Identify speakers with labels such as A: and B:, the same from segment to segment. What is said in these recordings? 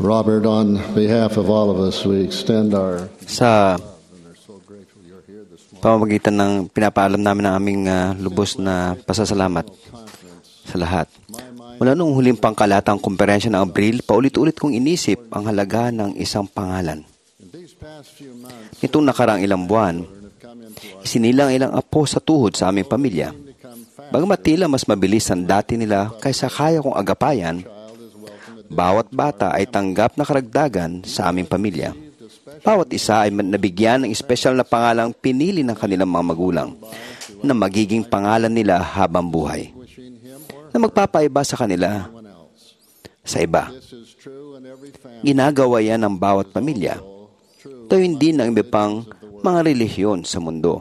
A: Robert, on behalf of all of us, we extend our
B: Sa pamamagitan ng pinapaalam namin ng aming lubos na pasasalamat sa lahat. Mula noong huling pangkalatang komperensya ng Abril, paulit-ulit kong inisip ang halaga ng isang pangalan. Nitong nakaraang ilang buwan, isinilang ilang apo sa tuhod sa aming pamilya. Bagamat tila mas mabilis ang dati nila kaysa kaya kong agapayan, bawat bata ay tanggap na karagdagan sa aming pamilya. Bawat isa ay nabigyan ng espesyal na pangalang pinili ng kanilang mga magulang na magiging pangalan nila habang buhay, na magpapaiba sa kanila sa iba. Ginagawa yan ng bawat pamilya. Ito hindi ng iba pang mga relihiyon sa mundo.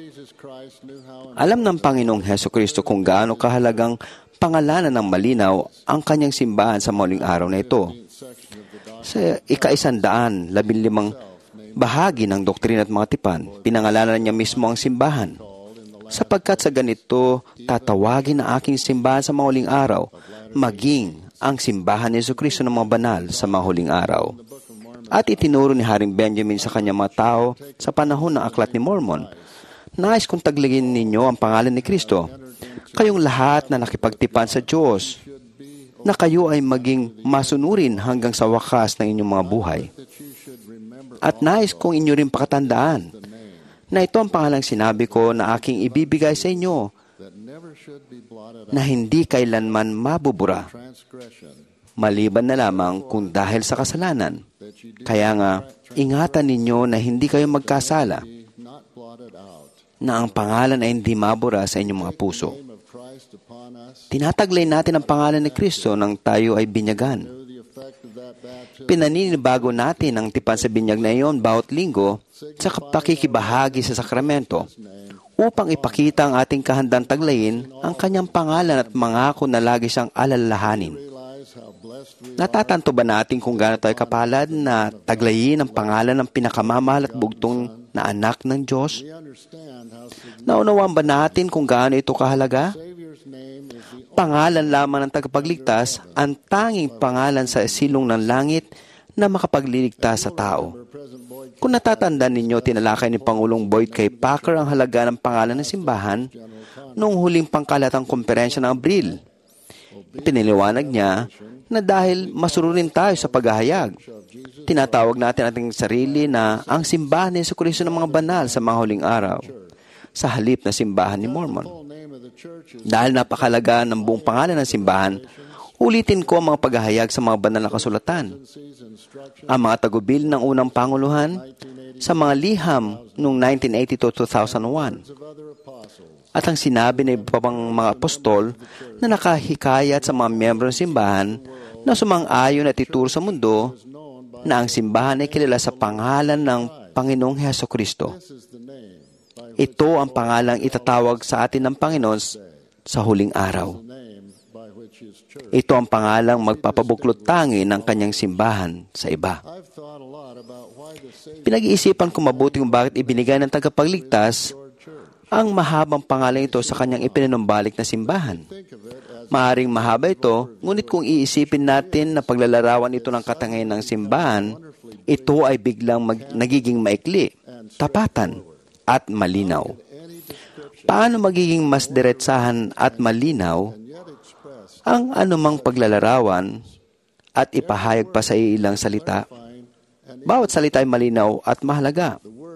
B: Alam ng Panginoong Hesukristo kung gaano kahalagang pangalanan ng malinaw ang kanyang simbahan sa muling araw na ito. Sa ika-115 bahagi ng doktrina at mga tipan, pinangalanan niya mismo ang simbahan. Sapagkat sa ganito, tatawagin ang aking simbahan sa mahuling araw, maging ang simbahan ni Jesucristo ng mga banal sa mahuling araw. At itinuro ni Haring Benjamin sa kanyang mga tao sa panahon ng Aklat ni Mormon, nais kong taglagin ninyo ang pangalan ni Kristo. Kayong lahat na nakipagtipan sa Diyos, na kayo ay maging masunurin hanggang sa wakas ng inyong mga buhay. At nais kong inyo rin pakatandaan na ito ang pangalang sinabi ko na aking ibibigay sa inyo, na hindi kailanman mabubura, maliban na lamang kung dahil sa kasalanan. Kaya nga, ingatan ninyo na hindi kayo magkasala, na ang pangalan ay hindi mabura sa inyong mga puso. Tinataglay natin ang pangalan ni Kristo nang tayo ay binyagan. Pinaninibago natin ang tipan sa binyag na iyon bawat linggo sa pakikibahagi sa sakramento upang ipakita ang ating kahandang taglayin ang kanyang pangalan at mangako na lagi siyang alalahanin. Natatanto ba natin kung gaano tayo kapalad na taglayin ang pangalan ng pinakamamahal at bugtong na anak ng Diyos? Naunawaan ba natin kung gaano ito kahalaga? Pangalan lamang ng tagapagligtas, ang tanging pangalan sa silong ng langit na makapagliligtas sa tao. Kung natatandaan ninyo, tinalakay ni Pangulong Boyd K. Packer ang halaga ng pangalan ng simbahan noong huling pangkalatang komperensya ng Abril. Ipiniliwanag niya na dahil masunurin tayo sa paghahayag, tinatawag natin ating sarili na ang simbahan ni Jesucristo ng mga banal sa mga huling araw, sa halip na simbahan ni Mormon. Dahil napakalaga ng buong pangalan ng simbahan, ulitin ko ang mga paghahayag sa mga banal na kasulatan. Ang mga tagubil ng unang panguluhan sa mga liham noong 1982-2001. At ang sinabi ng iba pang mga apostol na nakahikayat sa mga miyembro ng simbahan na sumang-ayon at ituro sa mundo na ang simbahan ay kilala sa pangalan ng Panginoong Hesukristo. Ito ang pangalang itatawag sa atin ng Panginoon sa huling araw. Ito ang pangalang magpapabuklod tangi ng kanyang simbahan sa iba. Pinag-iisipan ko mabuti kung bakit ibinigay ng tagapagligtas ang mahabang pangalan ito sa kanyang ipinanumbalik na simbahan. Maaring mahaba ito, ngunit kung iisipin natin na paglalarawan ito ng katangian ng simbahan, ito ay biglang nagiging maikli, tapatan, at malinaw. Paano magiging mas diretsahan at malinaw ang anumang paglalarawan at ipahayag pa sa ilang salita? Bawat salita ay malinaw at mahalaga.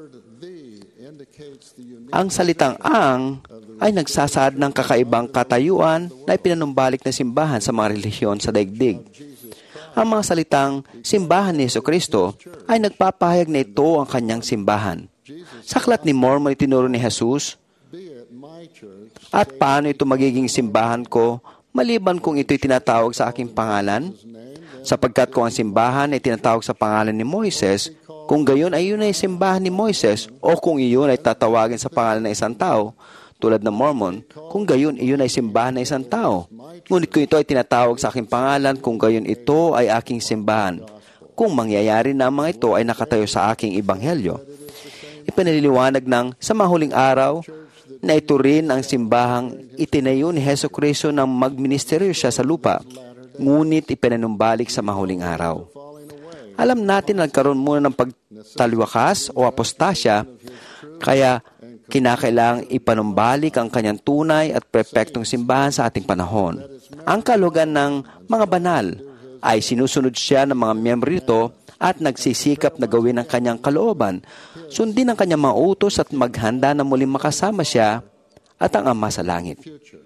B: Ang salitang ang ay nagsasaad ng kakaibang katayuan na ipinanumbalik na simbahan sa mga relihiyon sa daigdig. Ang mga salitang simbahan ni Jesucristo ay nagpapahayag na ito ang kanyang simbahan. Sa Aklat ni Mormon, itinuro ni Jesus, at paano ito magiging simbahan ko maliban kung ito'y tinatawag sa aking pangalan? Sapagkat kung ang simbahan ay tinatawag sa pangalan ni Moises, kung gayon ay yun ay simbahan ni Moises, o kung iyon ay tatawagin sa pangalan ng isang tao, tulad ng Mormon, kung gayon iyon ay simbahan ng isang tao. Ngunit kung ito ay tinatawag sa aking pangalan, kung gayon ito ay aking simbahan. Kung mangyayari na ang mga ito ay nakatayo sa aking ebanghelyo. Ipinaliliwanag ng sa mahuling araw na ito rin ang simbahang itinayo ni Jesucristo nang magministeryo siya sa lupa, ngunit ipinanumbalik sa mahuling araw. Alam natin na nagkaroon muna ng pagtaliwakas o apostasya, kaya kinakailangang ipanumbalik ang kanyang tunay at perpektong simbahan sa ating panahon. Ang kalugan ng mga banal ay sinusunod siya ng mga miyembro nito at nagsisikap na gawin ang kanyang kalooban, sundin ang kanyang mga utos at maghanda na muling makasama siya at ang Ama sa langit.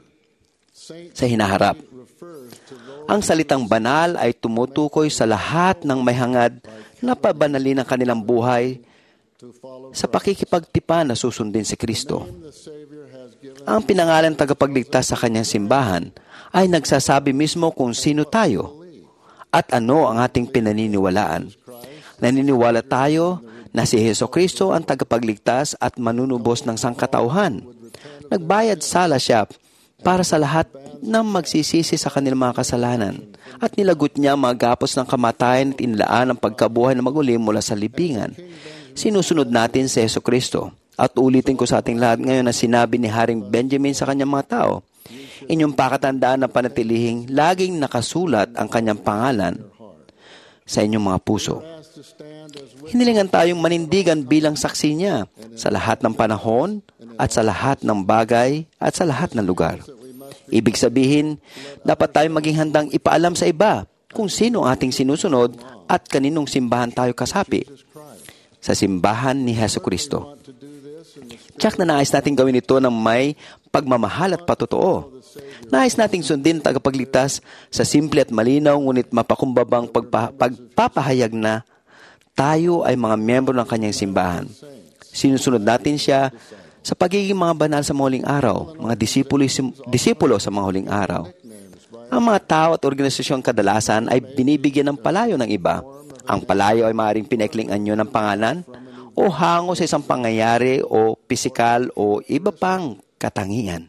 B: Sa hinaharap, ang salitang banal ay tumutukoy sa lahat ng may hangad na pabanalin ang kanilang buhay sa pakikipagtipan na susundin si Kristo. Ang pinangalan tagapagligtas sa kanyang simbahan ay nagsasabi mismo kung sino tayo at ano ang ating pinaniniwalaan. Naniniwala tayo na si Jesucristo ang tagapagligtas at manunubos ng sangkatauhan. Nagbayad sala siya para sa lahat ng magsisisi sa kanilang mga kasalanan at nilagot niya ang mga gapos ng kamatayan at inlaan ang pagkabuhay na maguli mula sa libingan. Sinusunod natin si Jesucristo. At ulitin ko sa ating lahat ngayon na sinabi ni Haring Benjamin sa kanyang mga tao, inyong pakatandaan na panatilihing laging nakasulat ang kanyang pangalan sa inyong mga puso. Hinilingan tayong manindigan bilang saksi niya sa lahat ng panahon at sa lahat ng bagay at sa lahat ng lugar. Ibig sabihin, dapat tayong maging handang ipaalam sa iba kung sino ang ating sinusunod at kaninong simbahan tayo kasapi. Sa simbahan ni Jesucristo. Tiyak na nais natin gawin ito ng may pagmamahal at patotoo. Nais nating sundin tagapagligtas sa simple at malinaw ngunit mapakumbabang pagpapahayag na tayo ay mga miyembro ng kanyang simbahan. Sinusunod natin siya sa pagiging mga banal sa mga huling araw, mga disipulo sa mga huling araw. Ang mga tao at organisasyon kadalasan ay binibigyan ng palayo ng iba. Ang palayo ay maaaring pinaikling anyo ng pangalan o hango sa isang pangyayari o pisikal o iba pang katangian.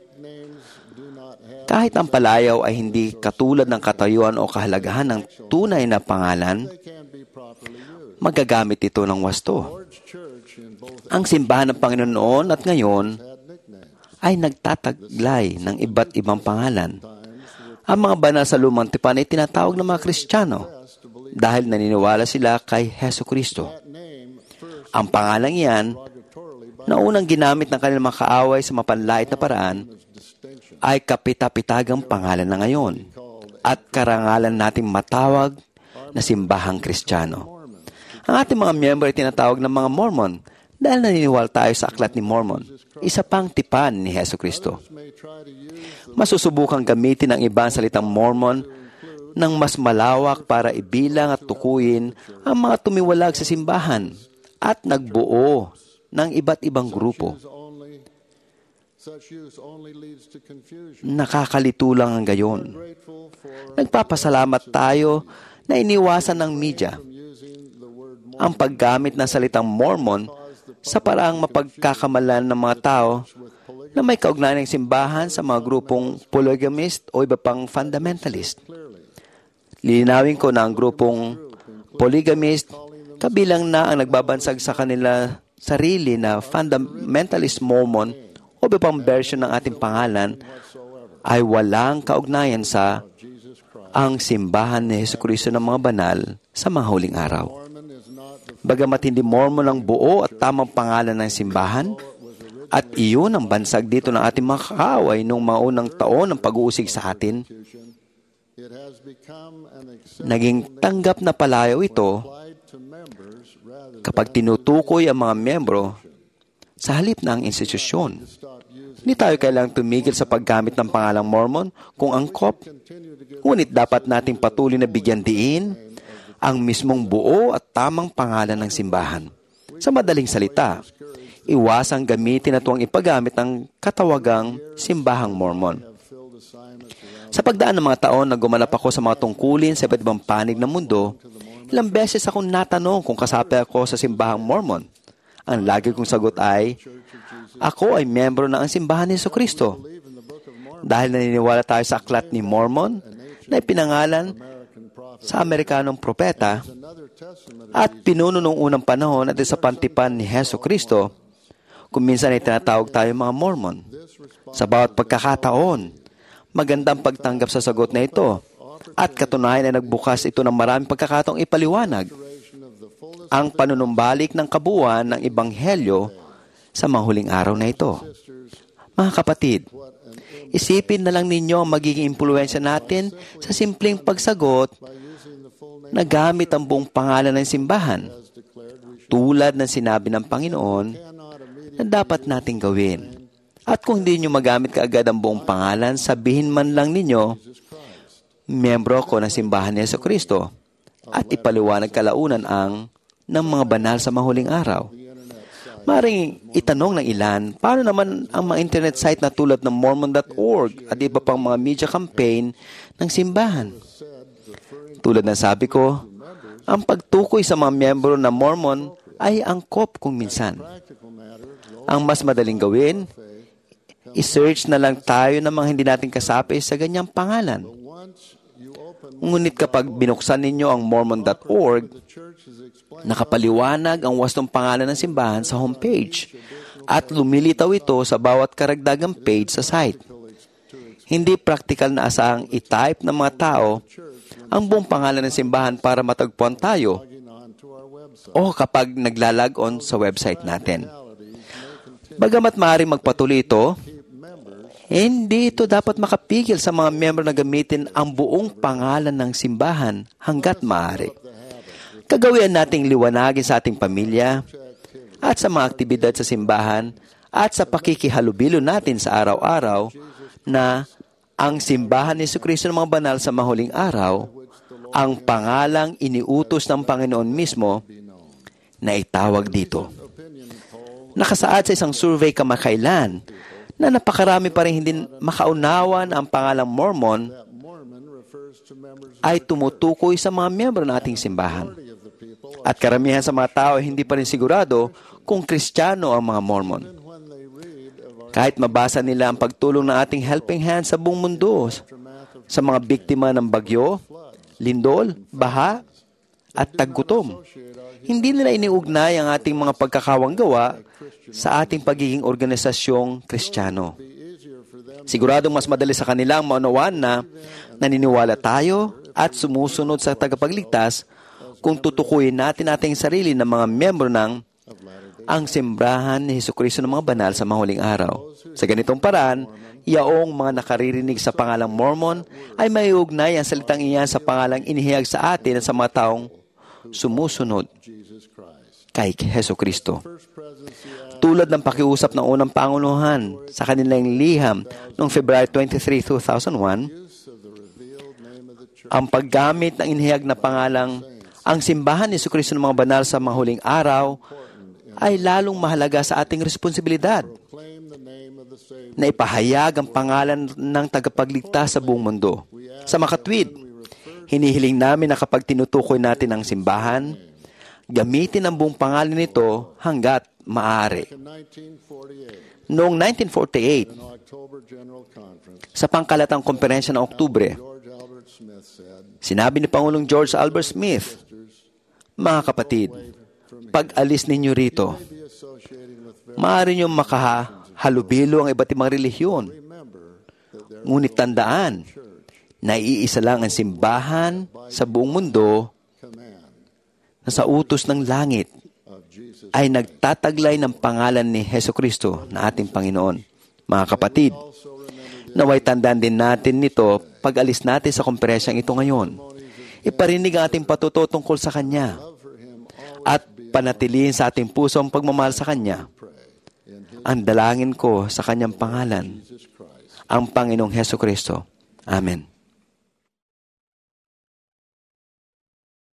B: Kahit ang palayaw ay hindi katulad ng katayuan o kahalagahan ng tunay na pangalan, magagamit ito ng wasto. Ang simbahan ng Panginoon noon at ngayon ay nagtataglay ng iba't ibang pangalan. Ang mga banal sa lumang tipan ay tinatawag ng mga Kristiyano dahil naniniwala sila kay Jesucristo. Ang pangalang iyan, na unang ginamit ng kanilang mga kaaway sa mapanlait na paraan, ay kapitapitagang pangalan na ngayon at karangalan nating matawag na simbahang Kristiyano. Ang ating mga miyembro ay tinatawag ng mga Mormon dahil naniniwala tayo sa aklat ni Mormon, isa pang tipan ni Jesucristo. Masusubukang gamitin ang ibang salitang Mormon ng mas malawak para ibilang at tukuyin ang mga tumiwalag sa simbahan at nagbuo ng iba't ibang grupo. Nakakalito lang ang gayon. Nagpapasalamat tayo na iniwasan ng media ang paggamit ng salitang Mormon sa paraang mapagkakamalan ng mga tao na may kaugnayan ng simbahan sa mga grupong polygamist o iba pang fundamentalist. Lilinawin ko na ang grupong polygamist kabilang na ang nagbabansag sa kanila sarili na fundamentalist Mormon o iba pang version ng ating pangalan ay walang kaugnayan sa ang simbahan ni Jesucristo ng mga banal sa mga huling araw. Bagamat hindi Mormon ang buo at tamang pangalan ng simbahan, at iyon ang bansag dito ng ating mga kaaway noong mga unang taon ng pag-uusig sa atin, naging tanggap na palayaw ito kapag tinutukoy ang mga miyembro sa halip ng institusyon. Hindi tayo kailangang tumigil sa paggamit ng pangalang Mormon kung angkop, ngunit dapat nating patuloy na bigyan diin ang mismong buo at tamang pangalan ng simbahan. Sa madaling salita, iwasang gamitin at huwag ipagamit ang katawagang simbahang Mormon. Sa pagdaan ng mga taon na gumanap ako sa mga tungkulin sa iba't ibang panig ng mundo, ilang beses akong natanong kung kasapi ako sa simbahang Mormon. Ang lagi kong sagot ay, ako ay miyembro ng simbahan ni Jesucristo. Dahil naniniwala tayo sa aklat ni Mormon na ipinangalan sa Amerikanong propeta at pinuno noong unang panahon at sa pantipan ni Jesucristo, kung minsan ay tinatawag tayo mga Mormon. Sa bawat pagkakataon, magandang pagtanggap sa sagot na ito At katunayan ay nagbukas ito ng maraming pagkakataong ipaliwanag ang panunumbalik ng kabuuan ng Ebanghelyo sa mga huling araw na ito. Mga kapatid, isipin na lang ninyo ang magiging impluwensya natin sa simpleng pagsagot na gamit ang buong pangalan ng simbahan, tulad ng sinabi ng Panginoon na dapat nating gawin. At kung hindi nyo magamit kaagad ang buong pangalan, sabihin man lang ninyo, miyembro ko ng simbahan ni Jesucristo, at ipaliwanag kalaunan ang ng mga banal sa mahuling araw. Maring itanong ng ilan, paano naman ang mga internet site na tulad ng Mormon.org at iba pang mga media campaign ng simbahan? Tulad ng sabi ko, ang pagtukoy sa mga miyembro ng Mormon ay angkop kung minsan. Ang mas madaling gawin, i-search na lang tayo ng mga hindi natin kasapi sa ganyang pangalan. Ngunit kapag binuksan ninyo ang Mormon.org, nakapaliwanag ang wastong pangalan ng simbahan sa homepage at lumilitaw ito sa bawat karagdagang page sa site. Hindi praktikal na asahang i-type ng mga tao ang buong pangalan ng simbahan para matagpuan tayo o kapag naglalag on sa website natin. Bagamat maaaring magpatuloy ito, hindi ito dapat makapigil sa mga miyembro na gamitin ang buong pangalan ng simbahan hanggat maaari. Kagawian nating liwanagin sa ating pamilya at sa mga aktibidad sa simbahan at sa pakikihalubilo natin sa araw-araw na ang simbahan ni Jesucristo ng mga banal sa mahuling araw, ang pangalang iniutos ng Panginoon mismo na itawag dito. Nakasaad sa isang survey kamakailan na napakarami pa rin hindi makaunawan ang pangalang Mormon ay tumutukoy sa mga miyembro ng ating simbahan. At karamihan sa mga tao ay hindi pa rin sigurado kung Kristiyano ang mga Mormon. Kahit mabasa nila ang pagtulong ng ating helping hand sa buong mundo sa mga biktima ng bagyo, lindol, baha, at taggutom, hindi nila iniugnay ang ating mga pagkakawang gawa sa ating pagiging organisasyong Kristiyano. Siguradong mas madali sa kanila ang maunawaan na naniniwala tayo at sumusunod sa tagapagligtas kung tutukuyin natin ating sarili ng mga miyembro ng ang simbahan ni Jesucristo ng mga banal sa mahuling araw. Sa ganitong paraan, yaong mga nakaririnig sa pangalang Mormon ay maiugnay ang salitang iyan sa pangalang inihayag sa atin at sa mga taong sumusunod kay Jesucristo. Tulad ng pakiusap ng unang Panguluhan sa kanilang liham noong February 23, 2001, ang paggamit ng inihayag na pangalang ang simbahan ni Jesucristo ng mga banal sa mahuling araw ay lalong mahalaga sa ating responsibilidad na ipahayag ang pangalan ng tagapagligtas sa buong mundo. Sa makatwid, hinihiling namin na kapag tinutukoy natin ang simbahan, gamitin ang buong pangalan nito hanggat maaari. Noong 1948, sa pangkalatang komperensya ng Oktubre, sinabi ni Pangulong George Albert Smith, "Mga kapatid, pag-alis ninyo rito, maaari niyong makahalubilo ang iba't ibang relihiyon. Ngunit tandaan na iisa lang ang simbahan sa buong mundo na sa utos ng langit ay nagtataglay ng pangalan ni Jesucristo na ating Panginoon." Mga kapatid, naway tandaan din natin nito pag-alis natin sa komperensyang ito ngayon. Iparinig ang ating patuto tungkol sa Kanya at panatilihin sa ating puso ang pagmamahal sa Kanya. Ang dalangin ko sa Kanyang pangalan, ang Panginoong Jesucristo. Amen.